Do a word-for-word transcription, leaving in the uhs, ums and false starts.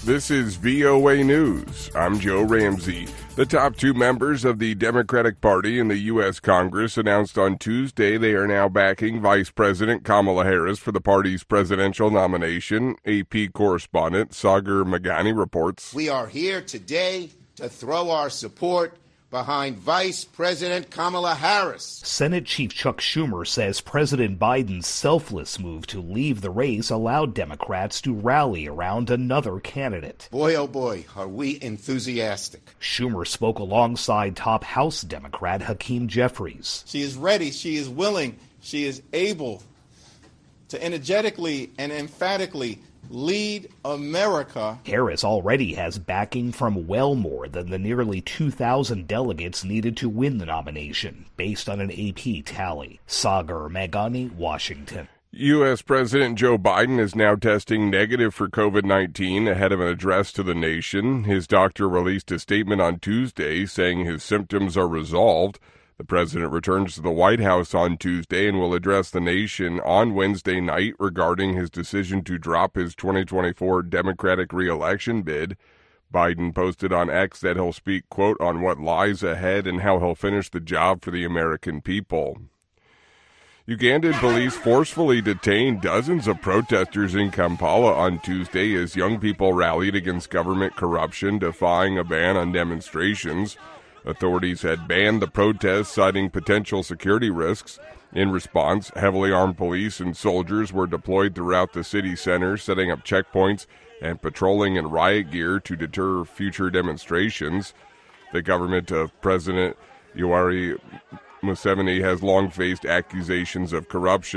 This is V O A News. I'm Joe Ramsey. The top two members of the Democratic Party in the U S Congress announced on Tuesday they are now backing Vice President Kamala Harris for the party's presidential nomination. A P correspondent Sagar Meghani reports. We are here today to throw our support behind Vice President Kamala Harris. Senate Chief Chuck Schumer says President Biden's selfless move to leave the race allowed Democrats to rally around another candidate. Boy, oh boy, are we enthusiastic. Schumer spoke alongside top House Democrat Hakeem Jeffries. She is ready, she is willing, she is able to energetically and emphatically lead America. Harris already has backing from well more than the nearly two thousand delegates needed to win the nomination, based on an A P tally. Sagar Meghani, Washington. U S. President Joe Biden is now testing negative for COVID nineteen ahead of an address to the nation. His doctor released a statement on Tuesday saying his symptoms are resolved. The president returns to the White House on Tuesday and will address the nation on Wednesday night regarding his decision to drop his twenty twenty-four Democratic re-election bid. Biden posted on X that he'll speak, quote, on what lies ahead and how he'll finish the job for the American people. Ugandan police forcefully detained dozens of protesters in Kampala on Tuesday as young people rallied against government corruption, defying a ban on demonstrations. Authorities had banned the protests, citing potential security risks. In response, heavily armed police and soldiers were deployed throughout the city center, setting up checkpoints and patrolling in riot gear to deter future demonstrations. The government of President Yoweri Museveni has long faced accusations of corruption.